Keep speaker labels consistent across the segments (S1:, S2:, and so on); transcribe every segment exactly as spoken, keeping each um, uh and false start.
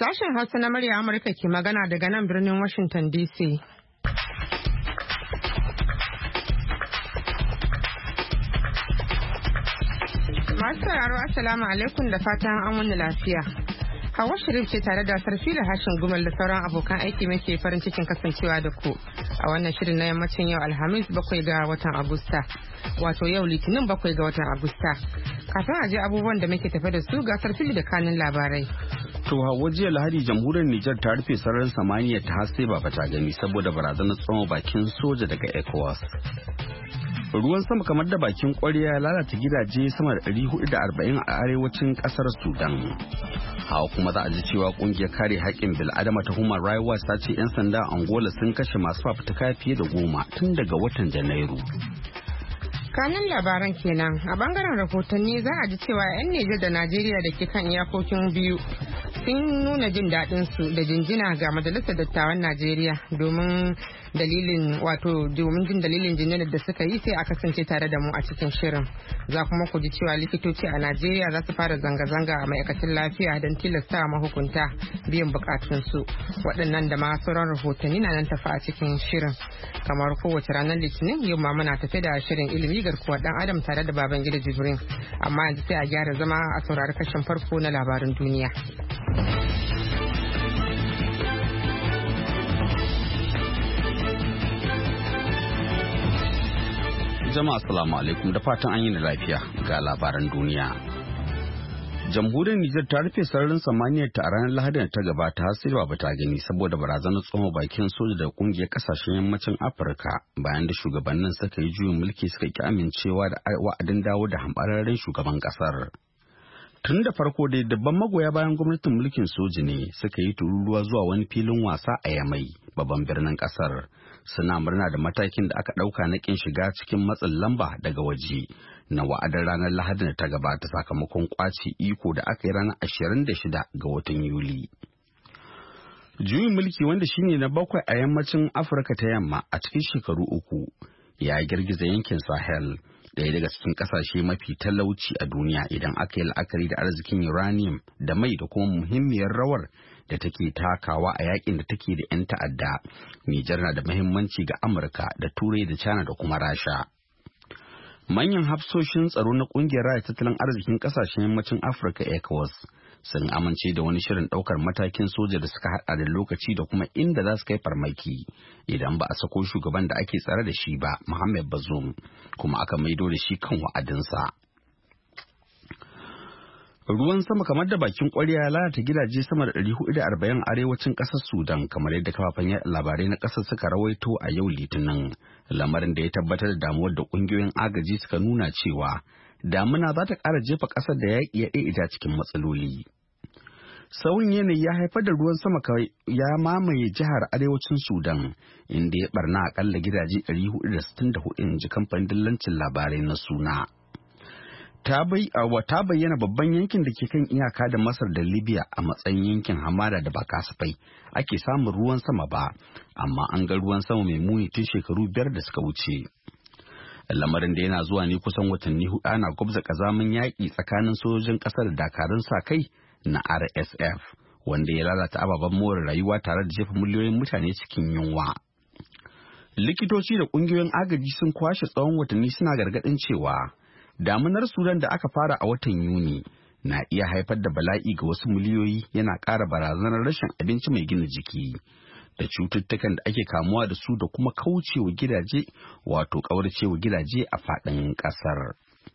S1: Sashen Hausa na murya Amurka ke magana daga nan birnin Washington D C. Masu sauraro Assalamu alaikum da fatan an wani lafiya. Hawa Sharif ce tare da Sarfila Hashin Gumal da sauran abokan aiki muke farin cikin kasancewa da ku a wannan shirin na yammacin yau Alhamis bakwai ga watan Agusta. Wato yau Litinin bakwai ga watan Agusta. Kafin a je abubuwan da muke tafe da su ga Sarfili da kanin labarai.
S2: To Hauwa jiya Lahadi jamhuriyar Nijar ta rufe sararin samaniya ta haske ba fata gani saboda barazanar tsawon bakin soja daga ECOWAS. Ruwan sama kamar da bakin kwarya ya lalata gidaje sama da ɗari hudu da arba'in a arewacin kasar Sudan. Hawa kuma za a ji cewa kungiyar kare haƙƙin bil'adama ta Human Rights Watch ta ce 'yan sanda a Angola sun kashe masu fafutuka fiye da goma tun daga watan Janairu.
S1: Kanin labaran kenan a bangaren rahotanni za a ji cewa 'yan Nijar da Najeriya da ke kan iyakokin biyu sun nuna jin daɗin su da jinjina ga majalisar dattawan Najeriya domin dalilin wato domin jin dalilin jinjinar da suka yi sai a kasance tare da mu a cikin shirin. Za kuma ku ji cewa likitoci a Najeriya za su fara zanga-zanga a ma'aikatan lafiya don tilasta mahukunta biyan bukatunsu. Waɗannan da ma sauran rahotanni na nan tafi a cikin shirin. Kamar kowace ranar Litinin yau ma muna tafe da shirin ilimi garkuwar dan Adam tare da baban gida Jibrin. Amma yanzu sai a gyara zama a saurari kashin farko na labarin duniya.
S2: Jama'a assalamu alaikum da fatan an yi da lafiya ga labaran duniya. Jamhuriyar Nijar ta rufe sararin samaniyar ta a ranar Lahadi da ta gabata har sai ba ta gani saboda barazanar tsoma bakin soja da kungiyar kasashen yammacin Afirka bayan da shugabannin suka yi juyin mulki suka ki amincewa da wa'adin dawo da hambararren shugaban kasar. Tun da farko dai dabban magoya bayan gwamnatin mulkin soji ne suka yi tururuwa zuwa wani filin wasa a Yamai babban birnin kasar. Suna murna da matakin da aka ɗauka na ƙin shiga cikin matsin lamba daga waje na wa'adar ranar Lahadi da ta gabata sakamakon ƙwaci iko da aka yi ranar ashirin da shida ga watan Yuli. Juyin mulki wanda shine na bakwai a yammacin Afirka ta yamma a cikin shekaru uku ya girgiza yankin Sahel, ɗaya daga cikin ƙasashe mafi talauci a duniya idan aka yi la'akari da arzikin uranium da mai da kuma muhimmiyar rawar da take takawa a yakin da take da 'yan ta'adda. Nijar na da muhimmanci ga Amurka da Turai da China da kuma Rasha. Manyan hafsoshin tsaro na kungiyar raya tattalin arzikin kasashen yammacin Afirka ECOWAS sun amince da wani shirin daukar matakin soja da suka hada da lokaci da kuma inda za su kai farmaki idan ba a sako shugaban da ake tsare da shi ba, Mohamed Bazoum, kuma aka maido da shi kan wa'adinsa. Ruwan sama kamar da bakin kwarya ya lalata gidaje sama da ɗari hudu da arba'in arewacin ƙasar Sudan kamar yadda kafafen yaɗa labarai na ƙasar suka rawaito a yau Litinin, lamarin da ya tabbatar da damuwar da ƙungiyoyin agaji suka nuna cewa damuna za ta ƙara jefa ƙasar da yaƙi ya ɗaiɗaita cikin matsaloli. Sauyin yanayi ya haifar da ruwan sama ya mamaye jihar arewacin Sudan inda ya barna akalla gidaje ɗari hudu da sittin da hudu in ji kamfanin dillancin labarai na Suna. Ta bayyana babban yankin da ke kan iyaka da Masar da Libya a matsayin yankin hamada da ba kasafai ake samun ruwan sama ba, amma an ga ruwan sama mai muni tun shekaru biyar da suka wuce. Lamarin da yana zuwa ne kusan watanni hudu ana gwabza kazamin yaƙi tsakanin sojojin ƙasar da dakarun sa kai na R S F, wanda ya lalata ababen more rayuwa tare da jefa miliyoyin mutane cikin yunwa. Likitoci da ƙungiyoyin agaji sun kwashe tsawon watanni suna gargaɗin cewa damunar Sudan da aka fara a watan Yuni na iya haifar da bala'i ga wasu miliyoyi, yana ƙara barazanar rashin abinci mai gina jiki da cututtukan da ake kamuwa da su da kuma kaucewa gidaje wato ƙauracewa gidaje a faɗin ƙasar.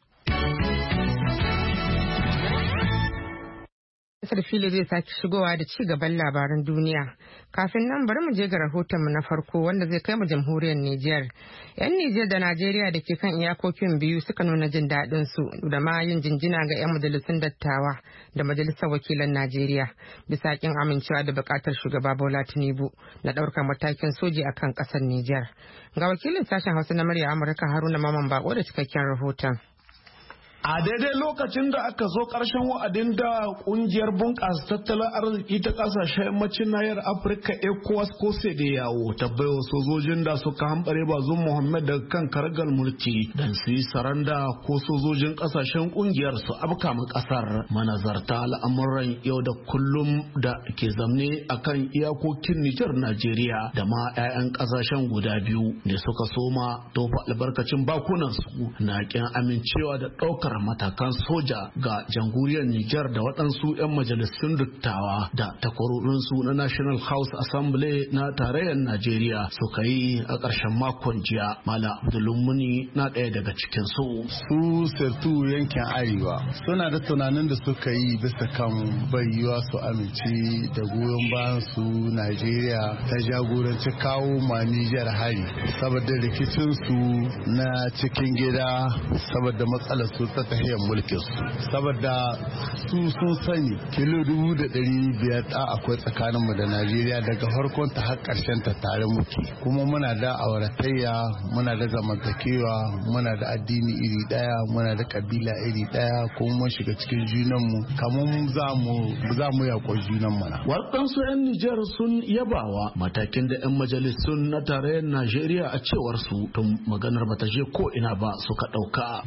S1: Sarfili zai sake shigowa da ci gaban labaran duniya. Kafin nan bari mu je ga rahotonmu na farko wanda zai kai mu jamhuriyar Nijar. 'Yan Nijar da Najeriya da ke kan iyakokin biyu suka nuna jin daɗin su da ma yin jinjina ga 'yan majalisun dattawa da majalisar wakilan Najeriya bisa kin amincewa da buƙatar shugaba Bola Tinubu na ɗaukar matakin soji akan ƙasar Nijar. Ga wakilin sashen Hausa na murya Amurka Haruna Maman Bako da cikakken rahoton.
S3: A daidai lokacin da aka zo ƙarshen wa'adin da ƙungiyar bunƙasa tattalin arziki ta ƙasashen yammacin nahiyar Afirka ECOWAS ko yawo ta baiwa sojojin da suka hambare Bazoum Mohammed daga kan karagar mulki don su yi saranda ko sojojin ƙasashen ƙungiyar su afka ma ƙasar. Manazarta al'amuran yau da kullum da ke zamne a kan iyakokin Nijar Najeriya da ma 'ya'yan ƙasashen guda biyu da suka soma tofa albarkacin bakunansu na ƙin amincewa da ɗaukar matakan soja ga jamhuriyar Nijar da waɗansu 'yan majalisun dattawa da takwarorinsu na National House Assembly na tarayyar Najeriya suka yi a ƙarshen makon jiya. Mala Abdulmuni na ɗaya daga cikin su.
S4: Su Sertu yankin Arewa suna da tunanin da suka yi bisa kan bayyuwa su amince da goyon bayan su Najeriya ta jagoranci kawo ma Nijar hari saboda rikicin su na cikin gida saboda matsalar su ta tahiyar mulkin su saboda su sun sani kilo dubu da ɗari biyar a akwai tsakaninmu da Najeriya daga farkon ta har ƙarshen ta tare muke kuma muna da auratayya muna da zamantakewa muna da addini iri daya muna da kabila iri daya kuma mun shiga cikin junanmu kamar za mu za mu yaƙo junan mana.
S3: Waɗansu 'yan Nijar sun yabawa matakin da 'yan majalisun na tarayyar Najeriya a cewar su tun maganar bata je ko ina ba suka ɗauka.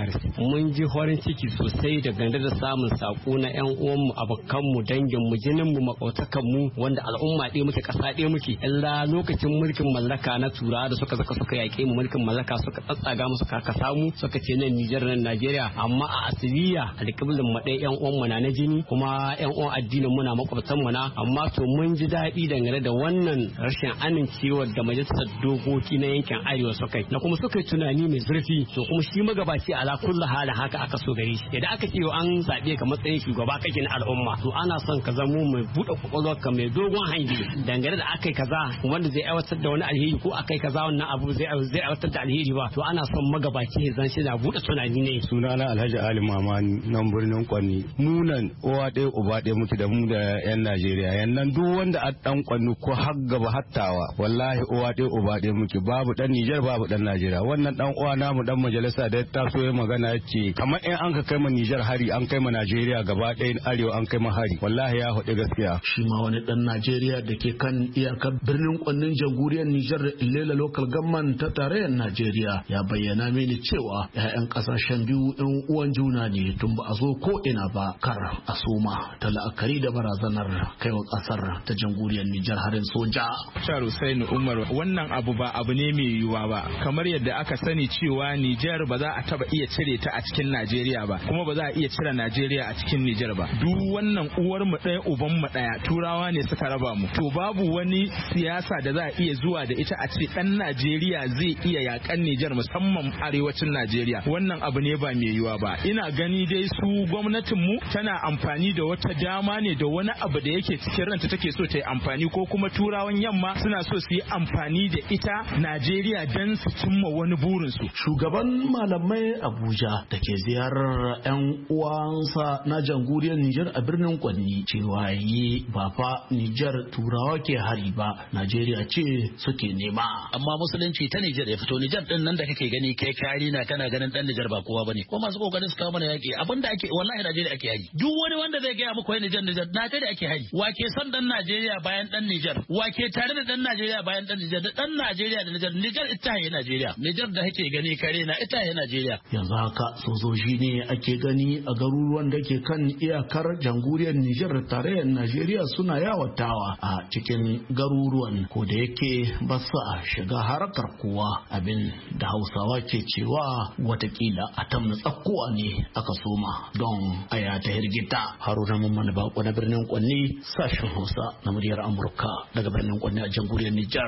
S5: Mun ji farin ciki sosai da gande da samun sako na 'yan uwanmu abokanmu danginmu jininmu makwatakanmu wanda al'umma ɗaya muke ƙasa ɗaya muke. Illa lokacin mulkin mallaka na turawa da suka zaka suka yaƙe mu mulkin mallaka suka tsatsaga mu suka samu suka ce nan Nijar nan Najeriya amma a asiriya alƙiblin mu ɗaya 'yan uwanmu na na jini kuma 'yan uwan addinin mu na makwabtan mu na amma to mun ji daɗi dangane da wannan rashin amincewar da majalisar dokoki na yankin arewa suka yi na kuma suka yi tunani mai zurfi to kuma shi magabaci ala kullu halin haka aka so gare shi idan aka ce an zaɓe ka matsayin shugaba kake na al'umma to ana son ka zamo mai buɗe kwakwalwarka mai dogon hangi dangane da akai kaza wanda zai aiwatar da wani alheri ko akai kaza wannan abu zai zai aiwatar da alheri ba to ana son magabaci ya zan shi na buɗe tunani ne.
S4: Sunana Alhaji Ali Mamani nan birnin Kwanni munan uwa ɗaya uba ɗaya muke da mu da 'yan Najeriya yannan duk wanda a ɗan Kwanni ko har gaba hattawa wallahi uwa ɗaya uba ɗaya muke babu ɗan Nijar babu ɗan Najeriya wannan ɗan uwa namu ɗan majalisa da ya taso ya magana yake kamar in an ka kai ma Nijar hari an kai ma Najeriya gaba ɗaya arewa an kai ma hari wallahi ya haɗe gaskiya.
S3: Shi ma wani ɗan Najeriya da ke kan iyakar birnin Kwannin jamhuriyar Nijar da Ilela Local Government ta tarayyar Najeriya ya bayyana mini cewa 'ya'yan ƙasashen biyu 'yan uwan juna ne tun ba a zo ko ina ba kar a soma ta la'akari da barazanar kaiwa ƙasar ta jamhuriyar Nijar harin soja.
S6: Char Hussein Umar wannan abu ba abu ne mai yiwuwa ba kamar yadda aka sani cewa Nijar ba za a taba iya cire ta a cikin Najeriya ba kuma ba za a iya cire Najeriya a cikin Nijar ba duk wannan uwar mu ɗaya uban mu ɗaya turawa ne suka raba mu to babu wani siyasa da za a iya zuwa da ita a ce ɗan Najeriya zai iya yakan Nijar musamman arewacin Najeriya wannan abu ne ba mai yiwuwa ba ina gani dai su gwamnatin mu tana amfani da wata dama ne da wani abu da yake cikin ranta take so ta yi amfani ko kuma turawan yamma suna so su yi amfani da ita Najeriya don su cimma wani burinsu.
S3: Shugaban malamai Abuja da ke ziyarar 'yan uwansa na jamhuriyar Nijar a birnin Kwanni cewa yi ba fa Nijar turawa ke hari ba Najeriya ce suke nema.
S7: Amma musulunci ta Nijar ya fito Nijar din nan da kake gani kai kari na kana ganin dan Nijar ba kowa bane ko masu kokarin su kawo mana yaki abinda ake wallahi Najeriya ake hari. Duk wani wanda zai gaya muku Nijar Nijar Najeriya ake hari. Wake son dan Najeriya bayan dan Nijar wake tare da dan Najeriya bayan dan Nijar da dan Najeriya da Nijar Nijar ita ne Najeriya Nijar da kake gani kare na ita ne Najeriya.
S3: Yanzu haka sojoji ne ake gani a garuruwan da ke kan iyakar jamhuriyar Nijar da tarayyar Najeriya suna yawatawa a cikin garuruwan ko da yake ba sa shiga harkar kowa abin da Hausawa ke cewa watakila a tamna tsakkuwa ne aka soma don aya ta hirgita. Haruna Mamman Bako na birnin Kwanni sashen Hausa na muryar Amurka daga birnin Kwanni a jamhuriyar Nijar.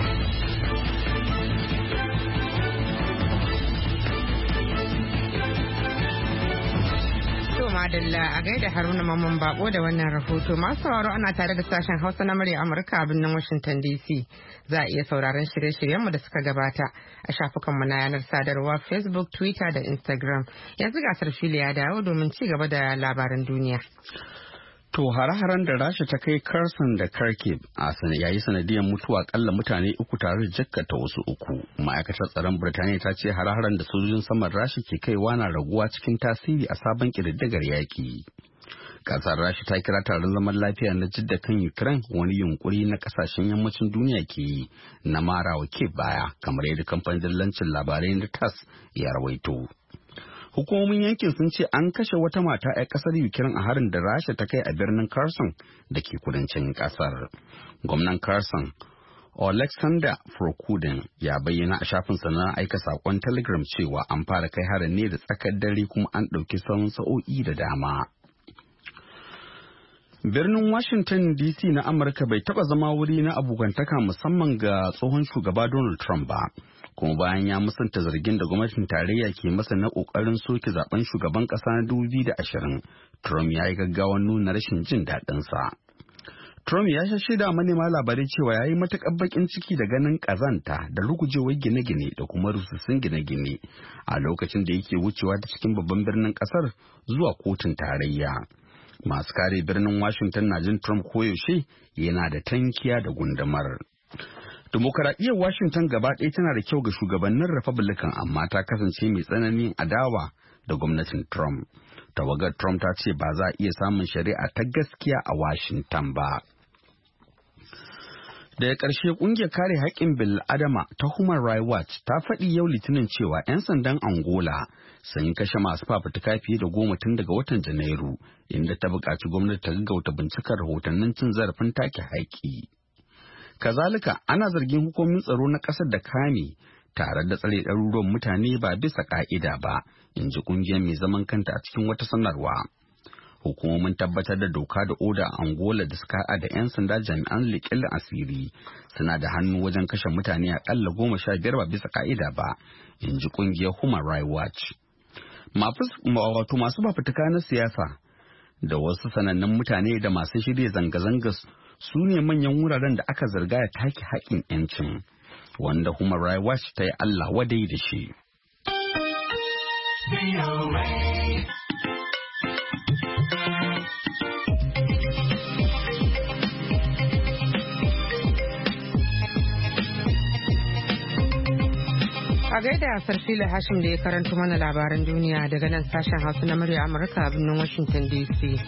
S1: Madalla a gaida Haruna Mamman Bako da wannan rahoto masu sauraro ana tare da sashen Hausa na murya Amurka a birnin Washington D C. Za a iya sauraron shirye-shiryenmu da suka gabata a shafukanmu na yanar sadarwa Facebook, Twitter da Instagram. Yanzu gasar fili ya dawo domin ci gaba da labaran duniya.
S2: To hare-haren da Rasha ta kai Kherson da Kharkiv a yayi sanadiyar mutuwa akalla mutane uku tare da jikkata wasu uku. Ma'aikatar tsaron Birtaniya ta ce hare-haren da sojojin saman Rasha ke kaiwa na raguwa cikin tasiri a sabon ƙididdigar yaƙi. Kasar Rasha ta kira taron zaman lafiya na Jidda kan Ukraine wani yunkuri na kasashen yammacin duniya ke yi na marawa Kiev baya, kamar yadda kamfanin dillancin labarai na T A S ya rawaito. Hukumomin yankin sun ce an kashe wata mata 'yar kasar Ukraine a harin da Rasha ta kai a birnin Kherson da ke kudancin kasar. Gwamnan Kherson Oleksandr Prokudin ya bayyana a shafinsa na aika sakon Telegram cewa an fara kai harin ne da tsakar dare kuma an ɗauki tsawon sa'o'i da dama. Birnin Washington D C na Amurka bai taba zama wuri na abokantaka musamman ga tsohon shugaba Donald Trump ba. Kuma bayan ya musanta zargin da gwamnatin tarayya ke masa na kokarin soke zaben shugaban kasa na dubu biyu da ashirin, Trump ya yi gaggawan nuna rashin jin daɗin sa. Trump ya shaida manema labarai cewa ya yi matuƙar baƙin ciki da ganin ƙazanta da rugujewar gine-gine da kuma rusassun gine-gine a lokacin da yake wucewa ta cikin babban birnin ƙasar zuwa kotun tarayya. Masu kare birnin Washington na jin Trump koyaushe yana da tankiya da gundumar. Dimokuraɗiyyar Washington gaba ɗaya tana da kyau ga shugabannin Republican, amma ta kasance mai tsananin adawa da gwamnatin Trump. Tawagar Trump ta ce ba za a iya samun shari'a ta gaskiya a Washington ba. Daga ƙarshe ƙungiyar kare haƙƙin bil'adama ta Human Rights Watch ta faɗi yau Litinin cewa 'yan sandan Angola sun kashe masu fafutuka fiye da goma tun daga watan Janairu, inda ta buƙaci gwamnati ta gaggauta bincikar rahotannin cin zarafin take haƙƙi. Kazalika, ana zargin hukumomin tsaro na ƙasar da kame tare da tsare ɗaruruwan mutane ba bisa ƙa'ida ba, in ji ƙungiyar mai zaman kanta a cikin wata sanarwa. Hukumomin tabbatar da doka da oda a Angola da suka haɗa da 'yan sanda jami'an leƙen asiri suna da hannu wajen kashe mutane aƙalla goma sha biyar ba bisa ƙa'ida ba, in ji ƙungiyar Human Rights Watch. Wato masu fafutuka na siyasa da wasu sanannun mutane da masu shirya zanga-zanga su ne manyan wuraren da aka zarga ya take haƙƙin 'yancin, wanda Human Rights Watch ta yi Allah wadai da shi.
S1: A gaida Sarfila Hashim da ya karanto mana labaran duniya daga nan sashen Hausa na murya Amurka a birnin Washington D C.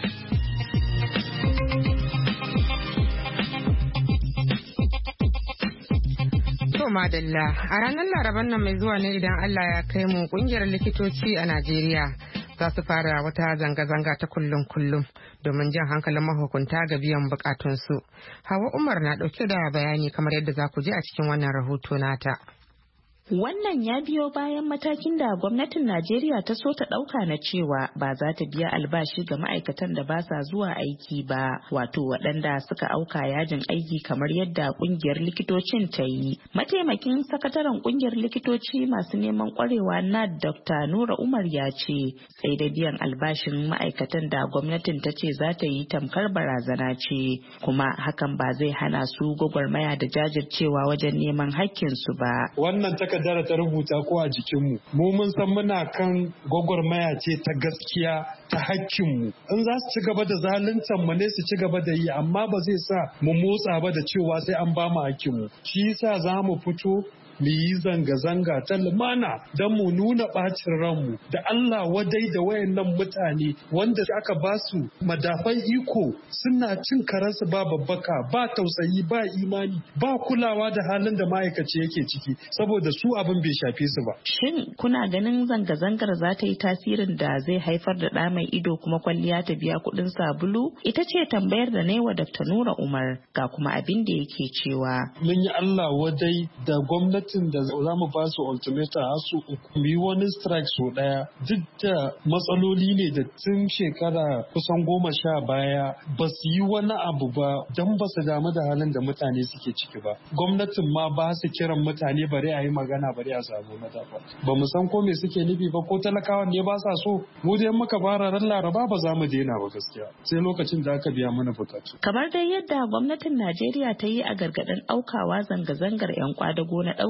S1: To madalla, a ranar Laraban nan mai zuwa ne idan Allah ya kai mu kungiyar likitoci a Najeriya za su fara wata zanga-zanga ta kullum kullum domin jan hankalin mahukunta ga biyan bukatunsu. Hawa Umar na dauke da bayani kamar yadda za ku ji a cikin wannan rahoto nata.
S8: Wannan ya biyo bayan matakin da gwamnatin Najeriya ta so ta ɗauka na cewa ba za ta biya albashi ga ma'aikatan da ba sa zuwa aiki ba, wato waɗanda suka auka yajin aiki kamar yadda ƙungiyar likitocin ta yi. Mataimakin sakataren ƙungiyar likitoci masu neman ƙwarewa na Dokta Nura Umar ya ce, sai da biyan albashin ma'aikatan da gwamnatin ta ce za ta yi tamkar barazana ce, kuma hakan ba zai hana su gwagwarmaya da jajircewa wajen neman haƙƙinsu ba.
S9: Wannan dara ta rubuta ko a jikinmu mu mun san muna kan gwagwarmaya ce ta gaskiya ta hakkinmu. In za su ci gaba da zaluntar mu ne su ci gaba da yi, amma ba zai sa mu motsa ba da cewa sai an ba mu hakkinmu. Shi yasa za mu fito mu yi zanga-zanga ta lumana don mu nuna ɓacin ranmu da Allah wadai da wayannan mutane wanda aka ba su madafan iko suna cin karansu ba babbaka, ba tausayi, ba imani, ba kulawa da halin da ma'aikaci yake ciki, saboda su abin bai shafe su ba.
S8: Shin kuna ganin zanga-zangar za ta yi tasirin da zai haifar da ɗa mai ido kuma kwalliya ta biya kuɗin sabulu? Ita ce tambayar da na yi wa Dokta Nura Umar, ga kuma abin da yake cewa.
S9: Mun yi Allah wadai da gwamnati da za mu ba su ultimatum har su uku yi wani strike so daya, duk da matsaloli ne da tun shekara kusan goma sha baya ba su yi wani abu ba don ba su damu da halin da mutane suke ciki ba. Gwamnatin ma ba su kiran mutane bari a yi magana bari a samu madafa. Ba mu san ko me suke nufi ba, ko talakawan ne ba sa so. Mu dai muka fara ran Laraba ba za mu daina ba gaskiya sai lokacin da aka biya mana bukatu.
S8: Kamar dai yadda gwamnatin Najeriya ta yi a gargaɗin aukawa zanga-zangar 'yan kwadago na ɗaukar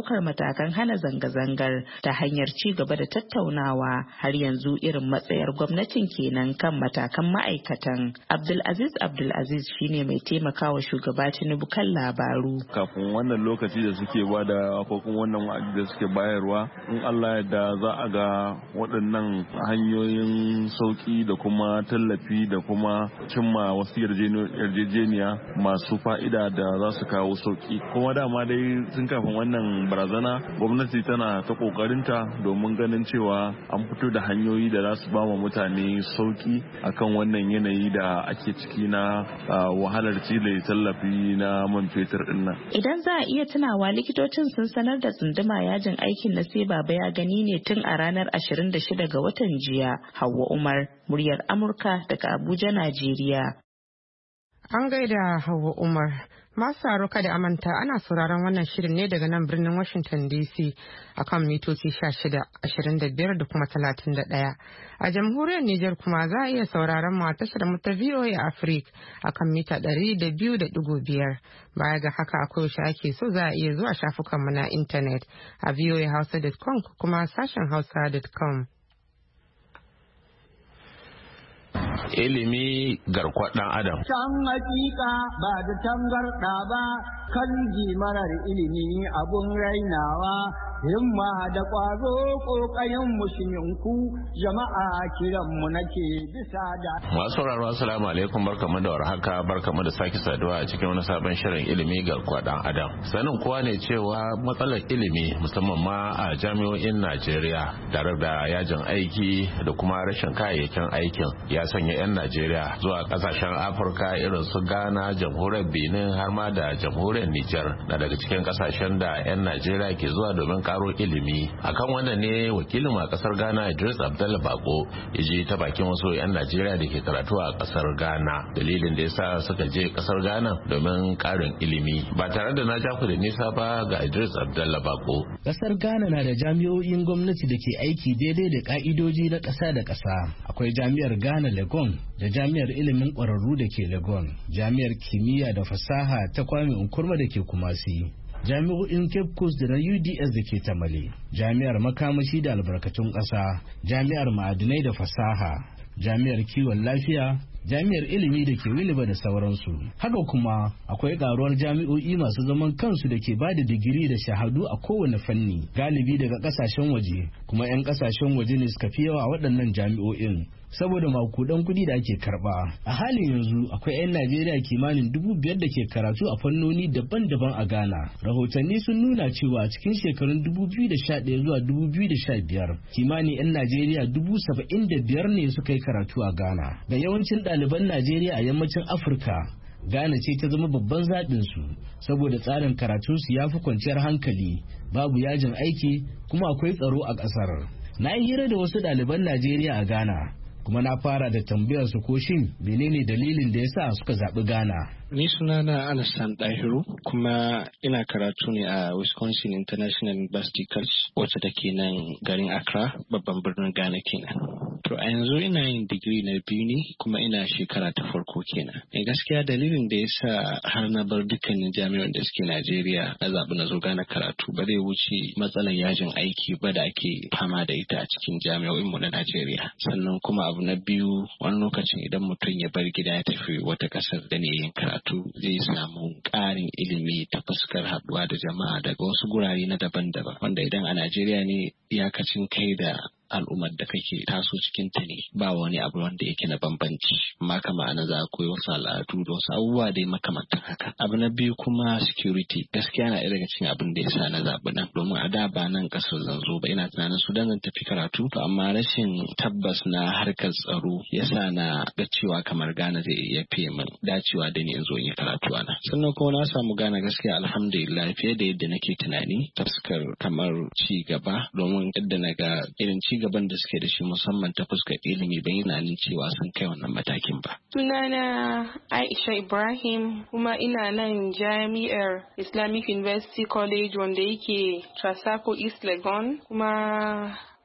S8: ɗaukar matakan hana zanga-zangar ta hanyar ci gaba da tattaunawa. Har yanzu irin matsayar gwamnatin kenan kan matakan ma'aikatan. Abdulaziz Abdulaziz shine mai taimakawa shugaba Tinubu kan labaru.
S10: Kafin wannan lokaci da suke bada ko kuma wannan wa'adi da suke bayarwa, in Allah ya da za a ga waɗannan hanyoyin sauki da kuma tallafi da kuma cimma wasu yarjejeniya masu fa'ida da za su kawo sauki. Kuma dama dai sun kafin wannan barazana gwamnati tana ta kokarinta domin ganin cewa an fito da hanyoyi da za su ba wa mutane sauki akan wannan yanayi da ake ciki na wahalar cile tallafi na man fetur din nan.
S8: Idan za a iya tunawa likitocin sun sanar da tsunduma yajin aikin na sai baba ya gani ne tun a ranar ashirin da shida ga watan jiya. Hauwa Umar, muryar Amurka daga Abuja, Najeriya.
S1: An gaida Hauwa Umar. Masu saro kada amanta ana sauraron wannan shirin ne daga nan birnin Washington D C akan mitoci sha shida, ashirin da biyar da kuma talatin da ɗaya. A jamhuriyar Nijar kuma za a iya sauraron mu a tashar mu ta V O A Africa akan mita ɗari da biyu da ɗigo biyar. Baya ga haka akwai yaushe ake so za a iya zuwa shafukan mu na intanet a v o a hausa dot com kuma sashen hausa dot com.
S11: Ilimi garkuwar ɗan adam.
S12: Can hakika ba da tangarɗa ba, kan marar ilimi abun rainawa, himma da ƙwazo ƙoƙayen musulminku jama'a kiranmu nake bisa da.
S11: Masu sauraro assalamu alaikum, barkamu da warhaka, barkamu da sake saduwa a cikin wani sabon shirin ilimi garkuwar ɗan adam. Sanin kowa ne cewa matsalar ilimi musamman ma a jami'o'in Najeriya tare da yajin aiki da kuma rashin kayayyakin aikin ya sanya 'yan Najeriya zuwa kasashen Afirka irin su Ghana, jamhuriyar Benin har ma da jamhuriyar Nijar na daga cikin kasashen da 'yan Najeriya ke zuwa domin karo ilimi. Akan wannan ne wakilin a kasar Ghana Idris Abdullah Bako ya ji ta bakin wasu 'yan Najeriya da ke karatu a kasar Ghana dalilin da yasa suka je kasar Ghana domin karin ilimi. Ba tare da na ja ku da nisa ba ga Idris Abdullah Bako.
S13: Kasar Ghana na da jami'o'in gwamnati da ke aiki daidai da ka'idoji na ƙasa da ƙasa. Akwai jami'ar Ghana Legon da jami'ar ilimin ƙwararru da ke Legon, jami'ar kimiyya da fasaha ta Kwame Nkrumah da ke Kumasi, jami'o'in Cape Coast da na U D S da ke Tamale, jami'ar makamashi da albarkatun ƙasa, jami'ar ma'adinai da fasaha, jami'ar kiwon lafiya, jami'ar ilimi da ke Winneba da sauransu. Haka kuma akwai karuwar jami'o'i masu zaman kansu da ke bada digiri da shahadu a kowane fanni, galibi daga kasashen waje, kuma 'yan kasashen waje ne suka fi yawa a waɗannan jami'o'in saboda makudan kuɗi da ake karɓa. A halin yanzu akwai 'yan Najeriya kimanin dubu biyar da ke karatu a fannoni daban-daban a Ghana. Rahotanni sun nuna cewa cikin shekarun dubu biyu da sha ɗaya zuwa dubu biyu da sha biyar kimanin 'yan Najeriya dubu saba'in da biyar ne suka yi karatu a Ghana. Ga yawancin ɗaliban Najeriya a yammacin Afirka, Ghana ce ta zama babban zaɓinsu saboda tsarin karatunsu ya fi kwanciyar hankali, babu yajin aiki kuma akwai tsaro a ƙasar. Na yi hira da wasu ɗaliban Najeriya a Ghana, kuma na fara da tambayar su ko shin menene dalilin da yasa suka zaɓi Ghana.
S14: Ni sunana Anasan Dahiru kuma ina karatu ne a Wisconsin International University College wacce take nan garin Accra babban birnin Ghana kenan. To a yanzu ina yin digiri na biyu ne kuma ina shekara ta farko kenan. E gaskiya dalilin da yasa har na bar dukkanin jami'an da suke Najeriya na zaɓi na zo Ghana karatu ba zai wuce matsalar yajin aiki ba da ake fama da ita a cikin jami'o'inmu na Najeriya. Sannan kuma abu na biyu wani lokacin idan mutum ya bar gida ya tafi wata ƙasar da ne yin karatu zai samu ƙarin ilimi ta fuskar haɗuwa da jama'a daga wasu gurare na daban-daban wanda idan a Najeriya ne iyakacin kai da al'ummar da kake taso cikin ta ne ba wani abu wanda yake na bambanci amma kama ana za koyi wasu al'adu da wasu abubuwa dai makamantan haka. Abu na biyu kuma security gaskiya na ɗaya daga cikin abin da yasa na zaɓi nan domin a da ba nan ƙasar zan zo ba ina tunanin su dan zan tafi karatu to amma rashin tabbas na harkar tsaro yasa na ga cewa kamar Ghana zai iya fiye min dacewa da ni in zo in yi karatu a nan. Sannan kuma na samu Ghana gaskiya alhamdulillah fiye da yadda nake tunani ta fuskar kamar ci gaba domin yadda na ga irin ci gaban da suke da shi musamman ta fuskar ilimi ban yi tunanin cewa sun kai wannan matakin ba.
S15: Sunana Aisha Ibrahim kuma ina nan jami'ar Islamic University College wanda yake Trasaco East Legon kuma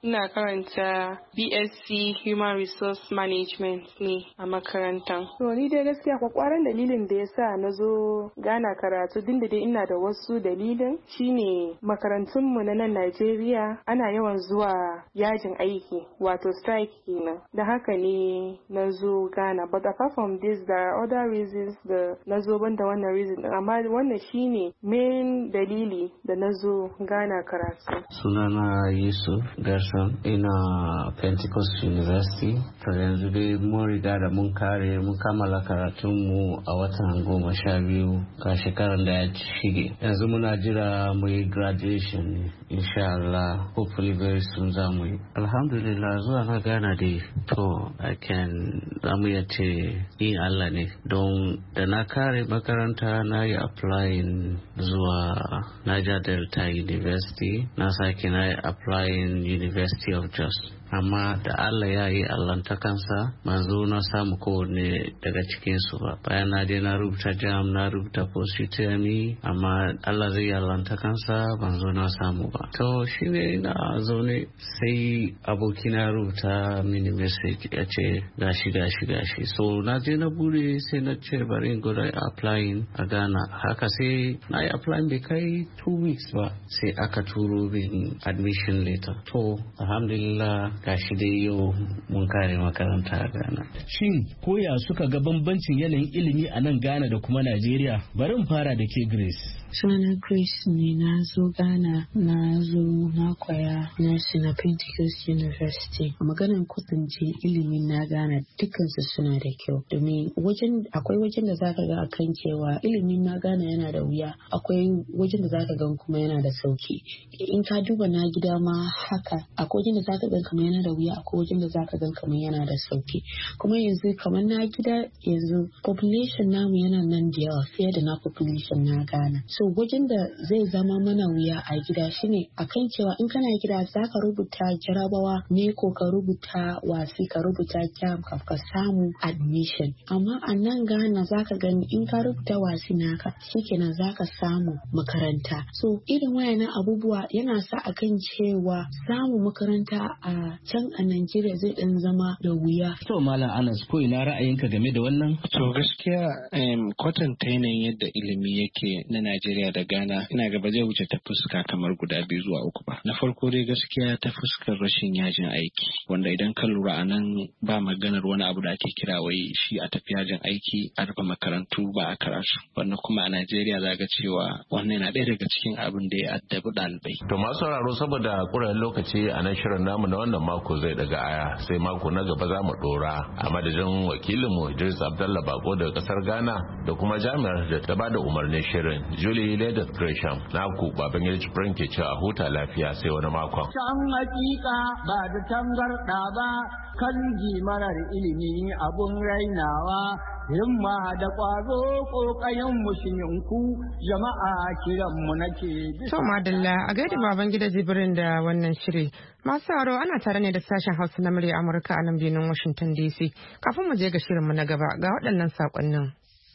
S15: ina karanta B S c Human Resource Management ne a makarantar.
S16: To ni dai gaskiya kwakwaran dalilin da ya sa na zo Ghana karatu din da dai ina da wasu dalilin shine makarantunmu na nan Najeriya ana yawan zuwa yajin aiki wato strike kenan. Da haka ne na zo Ghana. But apart from this there are other reasons da na zo banda wannan reason amma wannan shine main dalili da na zo Ghana karatu.
S17: Sunana Yusuf Gerson ina Pentecost University. To yanzu dai mun riga da mun kare mun kammala karatunmu a watan goma sha biyu ga shekaran da ya shige. Yanzu muna jira mu yi graduation insha Allah. Hopefully very soon za mu yi. Alhamdulillah zuwa na Ghana dai to I can zamu ya ce ni Allah ne don da na kare makaranta na yi applying zuwa Niger Delta University na sake na yi applying University of Jos. Amma da Allah ya yi allantakansa manzo na samu kowane daga cikinsu ba. Bayan na je na rubuta jam na rubuta post U T M E amma Allah zai yi allantakansa manzo na samu ba. To shi ne na zaune sai abokina rubuta mini message ya ce gashi gashi gashi. So na je na bude sai na ce bari in gwada applying a Ghana. Haka sai na yi applying bai kai two weeks ba sai aka turo min admission letter. To alhamdulillah gashi dai yau mun kare makaranta a Ghana.
S13: Shin koya suka ga bambancin yanayin ilimi a nan Ghana da kuma Najeriya? Bari mu fara da ke Grace.
S18: Sunana Grace ne, na zo Ghana, na zo na koya nursing na Pentecost University. A maganar kwatance ilimin na Ghana dukansu suna da kyau. Domin wajen akwai wajen da zaka ga akan cewa ilimin na Ghana yana da wuya, akwai wajen da zaka ga kuma yana da sauki. In ka duba na gida ma haka, akwai wajen da zaka ga kamar yana da wuya, akwai wajen da zaka ga kamar yana da sauki. Kuma yanzu kamar na gida yanzu population namu yana nan da yawa fiye da na population na Ghana. So wajen da zai zama mana wuya a gida shine akan cewa in kana gida zaka rubuta jarabawa ne ko ka rubuta wasi ka rubuta jam ka ka samu admission. Amma a nan Ghana zaka gani in ka rubuta wasi naka shikenan zaka samu makaranta. So irin wayannan abubuwa yana sa akan cewa samu makaranta a can a Najeriya zai dan zama da wuya.
S13: To Malam Anas ko ina ra'ayinka game da wannan?
S14: To gaskiya um, kwatanta yanayin yadda ilimi yake na Najeriya da Ghana ina ga ba zai wuce ta fuska kamar guda biyu zuwa uku ba. Na farko dai gaskiya ta fuskar rashin yajin aiki wanda idan ka lura a nan ba maganar wani abu da ake kira wai shi a tafi yajin aiki a rufe makarantu ba a karatu. Wannan kuma a Najeriya za ga cewa wannan yana ɗaya daga cikin abin da ya addabi ɗalibai.
S11: To masu sauraro saboda ƙuran lokaci a nan shirin namu na wannan mako zai daga aya sai mako na gaba za mu ɗora a madadin wakilinmu Idris Abdallah Bako daga ƙasar Ghana da kuma jami'ar da ta bada umarnin shirin Julie Ledet Gresham na ku baban Yaji Prin ke cewa huta lafiya sai wani makon.
S12: Can hakika ba da tangarɗa ba kan marar ilimi abun rainawa himma da ƙwazo ƙoƙayen musulminku jama'a kiranmu nake bisa.
S1: To madalla a gaida baban gida Jibrin da wannan shiri. Masu aro ana tare ne da sashen Hausa na murya Amurka a nan birnin Washington D C. Kafin mu je ga shirinmu na gaba ga waɗannan saƙonnin.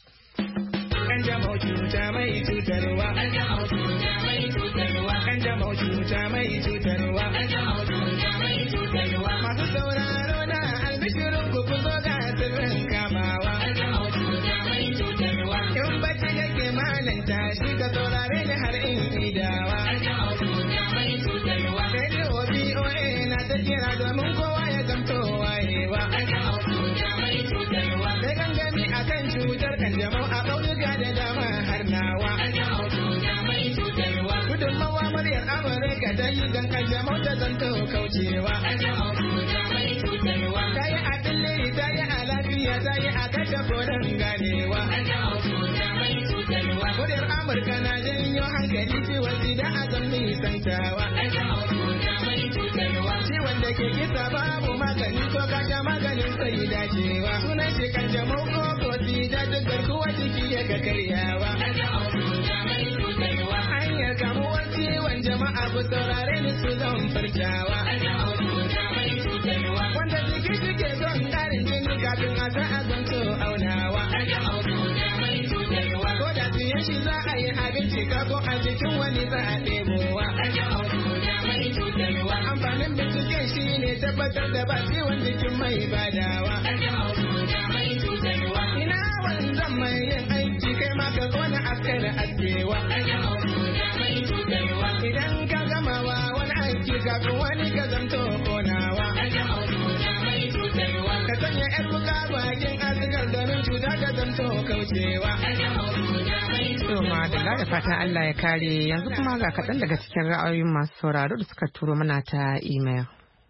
S19: Kanjamau cuta mai cutarwa. Kanjamau cuta mai cutarwa. Kanjamau cuta mai cutarwa. Kanjamau cuta mai cutarwa. Masu sauraro na albishirin ku ku zo ga sirrin kamawa. Kanjamau cuta mai cutarwa. In bacci yake malanta shi ka saurare ni har in idawa. Kanjamau cuta mai cutarwa. Radio B O A na ta kira domin kowa ya zamto wayewa. Kanjamau cuta mai cutarwa. Sai gangami akan cutar kanjamau a ƙauyuka da dama har nawa. Gudunmawa muryar Amurka ta yi don kanjamau ta zanto kaucewa. Ta yi a dilliri, ta yi a lafiya, ta yi a kashe koren ganewa. Muryar Amurka na janyo hankali ciwon sida a zan nisantawa. Ciwon da ke kisa babu magani ko kasha maganin sai dacewa. Sunan shi kanjamau ko ko sida duk garkuwa jiki ya ga karyawa. Hanyar kamuwar ciwon jama'a ku saurare ni su zan farcawa. Wanda jiki suke son ƙarin jini kafin a sa a zanto aunawa. Ko da siyan shi za a yi abinci ka ko a jikin wani za a ɗebowa. Amfanin binciken tabbatar da ba ciwon jikin mai badawa. Ina wanzan mai yin aiki kai ma ka kona askara askewa. Idan ka gamawa wani aiki kafin wani ka zanto konawa. Ka sanya yar wuka bakin asigar domin cuta ka zanto kaucewa.
S1: Soma da da fatan Allah ya kare yanzu kuma ga kaɗan daga cikin ra'ayoyin masu sauraro da suka turo mana ta email.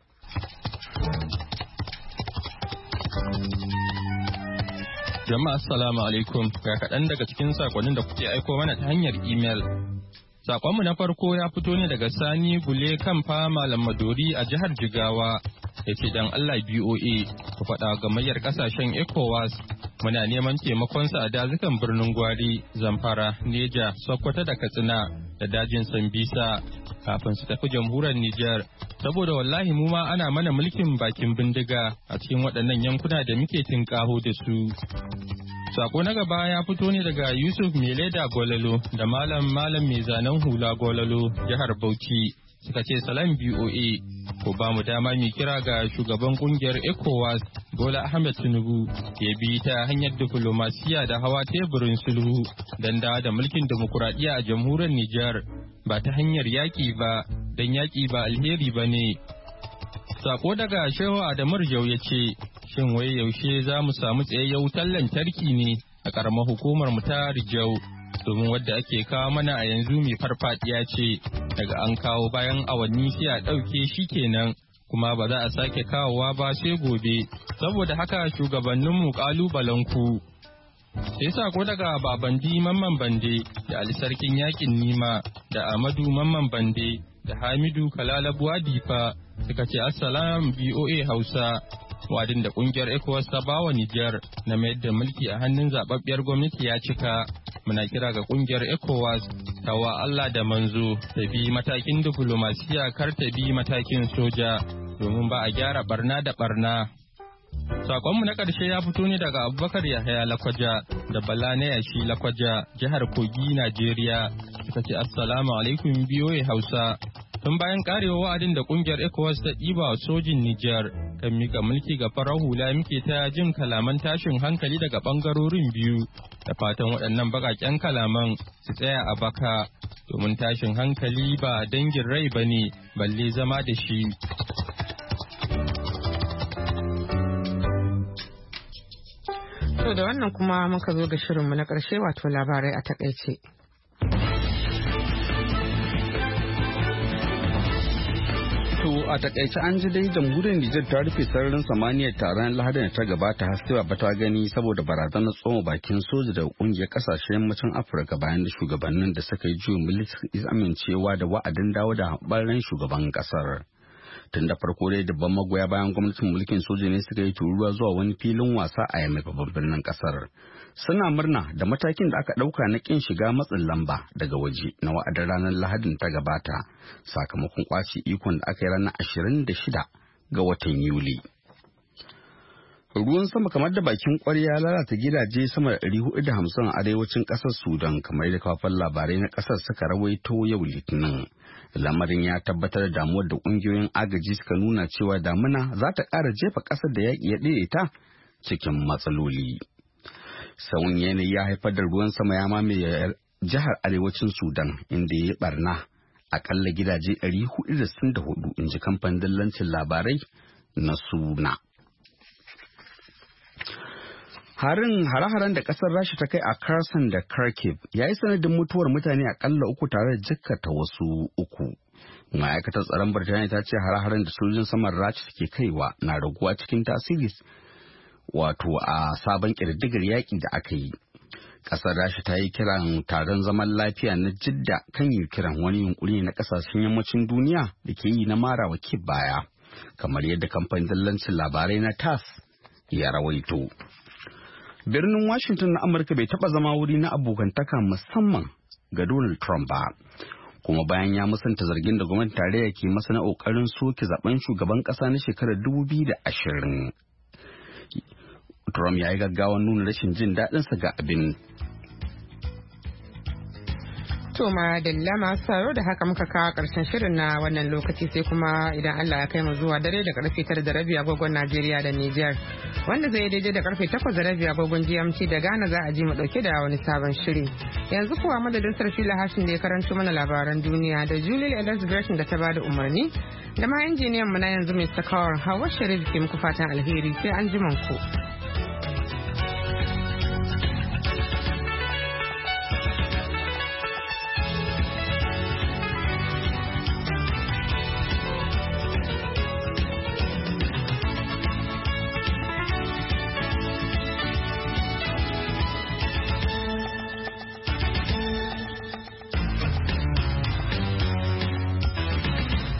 S20: Jama'a assalamu alaikum ga kaɗan daga cikin sakonnin da kuke aiko mana ta hanyar email. Sakonmu na farko ya fito ne daga Sani Gule Kamfa Malam Madori a jihar Jigawa. Ya ce dan Allah B O A ku faɗa gamayyar ƙasashen ECOWAS muna neman taimakonsa a dazukan birnin Gwari, Zamfara, Neja, Sokoto da Katsina da dajin Sambisa kafin su tafi jamhuriyar Nijar. Saboda wallahi mu ma ana mana mulkin bakin bindiga a cikin waɗannan yankuna da muke tinkaho da su. Sako na gaba ya fito ne daga Yusuf Meleda Gololo da Malam Malam mai zanen hula Gololo jihar Bauchi. Suka ce salam B O A ko ba mu dama mai kira ga shugaban kungiyar ECOWAS Bola Ahmed Tinubu ya bi ta hanyar diflomasiya da hawa teburin sulhu don da da mulkin demokuraɗiyya a jamhuriyar Nijar ba ta hanyar yaƙi ba don yaƙi ba alheri ba ne. Sako daga Shehu Adamu Rijau ya ce shin wai yaushe za mu samu tsayayyen wutar lantarki ne a ƙaramar hukumar mu ta Rijau domin wadda ake kawo mana a yanzu mai farfadiya ce daga an kawo bayan awanni sai a ɗauke shi kenan kuma ba za a sake kawowa ba sai gobe saboda haka shugabanninmu ƙalubalenku. Sai sako daga Babandi Mamman Bande da Ali Sarkin Yakin Nima da Amadu Mamman Bande da Hamidu Kalalabuwa Difa suka ce Assalam B O A Hausa. Wadin da kungiyar ECOWAS ta bawa Nijar na mayar da mulki a hannun zababbiyar gwamnati ya cika. Muna kira ga kungiyar ECOWAS tawa Allah da manzo ta bi matakin diflomasiya kar ta bi matakin soja domin ba a gyara barna da barna. Sakonmu na ƙarshe ya fito ne daga Abubakar Yahaya Lakwaja da Bala na Yashi Lakwaja jihar Kogi, Najeriya. Suka ce Assalamu alaikum B O A Hausa. Tun bayan karewa wa'adin da kungiyar ECOWAS ta ɗiba wa sojin Nijar kan mika mulki ga farar hula muke ta jin kalaman tashin hankali daga ɓangarorin biyu da fatan waɗannan baƙaƙen kalaman su tsaya a baka domin tashin hankali ba dangin rai ba ne balle zama da shi.
S1: To da wannan kuma muka zo ga shirinmu na ƙarshe wato labarai a takaice.
S2: To a takaice an ji dai jamhuriyar Nijar ta rufe sararin samaniyar taron Lahadin da ta gabata har sai ba ta gani saboda barazanar tsoma bakin soja daga kungiyar kasashen yammacin Afirka bayan da shugabannin da suka yi juyin mulki amincewa da wa'adin dawo da haɓarren shugaban kasar. Tun da farko dai dabban magoya bayan gwamnatin mulkin soja ne suka yi tururuwa zuwa wani filin wasa a Yamai babban birnin kasar. Suna murna da matakin da aka ɗauka na ƙin shiga matsin lamba daga waje na wa'adin ranar Lahadin ta gabata sakamakon kwaci ikon da aka yi ranar ashirin da shida ga watan Yuli. Ruwan sama kamar da bakin ƙwarya lalata gidaje sama da ɗari hudu da hamsin a arewacin ƙasar Sudan kamar da kafin labarai na ƙasar suka rawaito yau Litinin. Lamarin ya tabbatar da damuwar da ƙungiyoyin agaji suka nuna cewa damuna za ta ƙara jefa ƙasar da yaƙi ya daidaita cikin matsaloli. Sauyin yanayi ya haifar da ruwan sama ya mamaye jihar arewacin Sudan inda ya yi barna akalla gidaje ɗari hudu da sittin da hudu in ji kamfanin dillancin labarai na Suna. Harin hare-haren da kasar Rasha ta kai a Kherson da Kharkiv ya yi sanadin mutuwar mutane akalla uku tare da jikkata wasu uku. Ma'aikatar tsaron Birtaniya ta ce hare-haren da sojojin saman Rasha ke kaiwa na raguwa cikin tasiri wato a sabon ƙididdigar yaƙi da aka yi. Ƙasar Rasha ta yi kiran taron zaman lafiya na Jidda kan yi kiran wani yunkuri na ƙasashen yammacin duniya da ke yi na marawa Kiev baya, kamar yadda kamfanin dillancin labarai na T A S S ya rawaito. Birnin Washington na Amurka bai taɓa zama wuri na abokantaka musamman ga Donald Trump ba, kuma bayan ya musanta zargin da gwamnatin tarayya ke masa na ƙoƙarin soke zaben shugaban ƙasa na shekarar dubu biyu da ashirin. Trump ya yi gaggawan nuna rashin jin daɗinsa ga abin.
S1: To ma dalla masu sauraro da haka muka kawo karshen shirin na wannan lokaci sai kuma idan Allah ya kai mu zuwa dare da karfe tara da rabi agogon Najeriya da Niger wanda zai daidai da karfe takwas da rabi agogon G M T da Ghana za a ji mu dauke da wani sabon shiri. Yanzu kuwa madadin Sarfila Hashin da ya karanto mana labaran duniya da Julie Ellis Gresham da ta bada umarni da ma injiniyan mu na yanzu mai sakawar Hawa Sharif ke muku fatan alheri sai an ji ku.